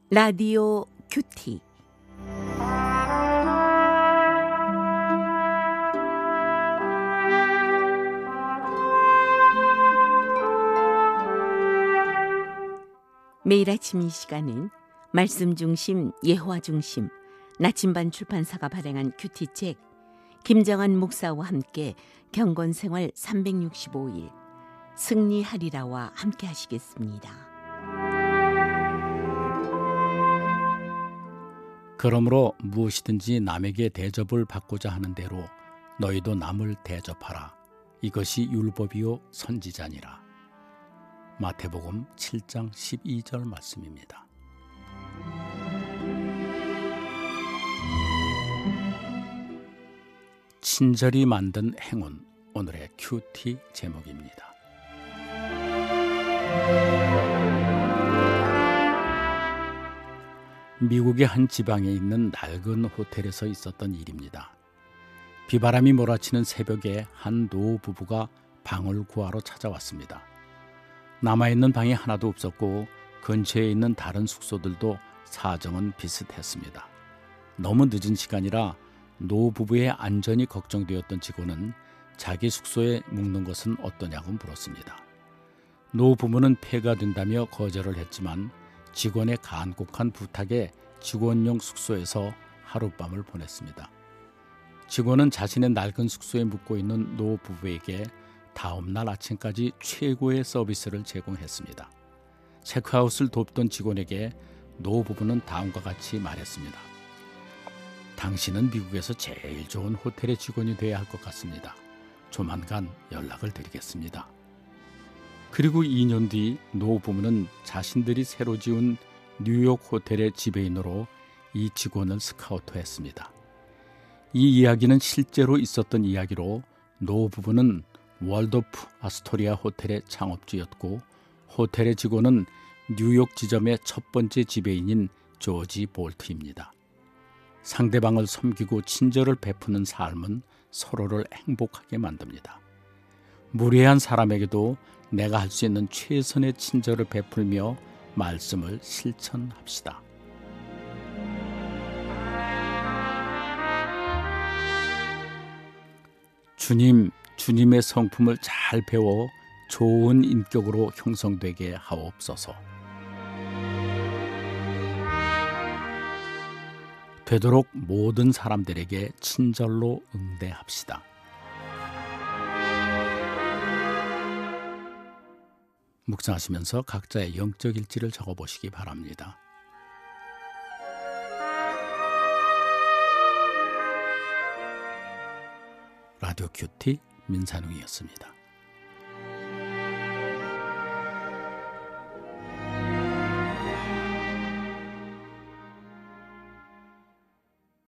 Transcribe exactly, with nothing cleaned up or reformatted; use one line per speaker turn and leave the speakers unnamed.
라디오 큐티. 매일 아침 이 시간은 말씀 중심, 예화 중심, 나침반 출판사가 발행한 큐티책 김정한 목사와 함께 경건생활 삼백육십오 일 승리하리라와 함께 하시겠습니다.
그러므로 무엇이든지 남에게 대접을 받고자 하는 대로 너희도 남을 대접하라. 이것이 율법이요 선지자니라. 마태복음 칠 장 십이 절 말씀입니다. 친절히 만든 행운, 오늘의 큐티 제목입니다. 미국의 한 지방에 있는 낡은 호텔에서 있었던 일입니다. 비바람이 몰아치는 새벽에 한 노 부부가 방을 구하러 찾아왔습니다. 남아있는 방이 하나도 없었고 근처에 있는 다른 숙소들도 사정은 비슷했습니다. 너무 늦은 시간이라 노 부부의 안전이 걱정되었던 직원은 자기 숙소에 묵는 것은 어떠냐고 물었습니다. 노 부부는 폐가 된다며 거절을 했지만 직원의 간곡한 부탁에 직원용 숙소에서 하룻밤을 보냈습니다. 직원은 자신의 낡은 숙소에 묵고 있는 노 부부에게 다음날 아침까지 최고의 서비스를 제공했습니다. 체크아웃을 돕던 직원에게 노 부부는 다음과 같이 말했습니다. 당신은 미국에서 제일 좋은 호텔의 직원이 되어야 할 것 같습니다. 조만간 연락을 드리겠습니다. 그리고 이 년 뒤 노 부부는 자신들이 새로 지은 뉴욕 호텔의 지배인으로 이 직원을 스카우트했습니다. 이 이야기는 실제로 있었던 이야기로 노 부부는 월도프 아스토리아 호텔의 창업주였고 호텔의 직원은 뉴욕 지점의 첫 번째 지배인인 조지 볼트입니다. 상대방을 섬기고 친절을 베푸는 삶은 서로를 행복하게 만듭니다. 무례한 사람에게도 내가 할 수 있는 최선의 친절을 베풀며 말씀을 실천합시다. 주님, 주님의 성품을 잘 배워 좋은 인격으로 형성되게 하옵소서. 되도록 모든 사람들에게 친절로 응대합시다. 묵상하시면서 각자의 영적 일지를 적어보시기 바랍니다. 라디오 큐티 민산웅이었습니다.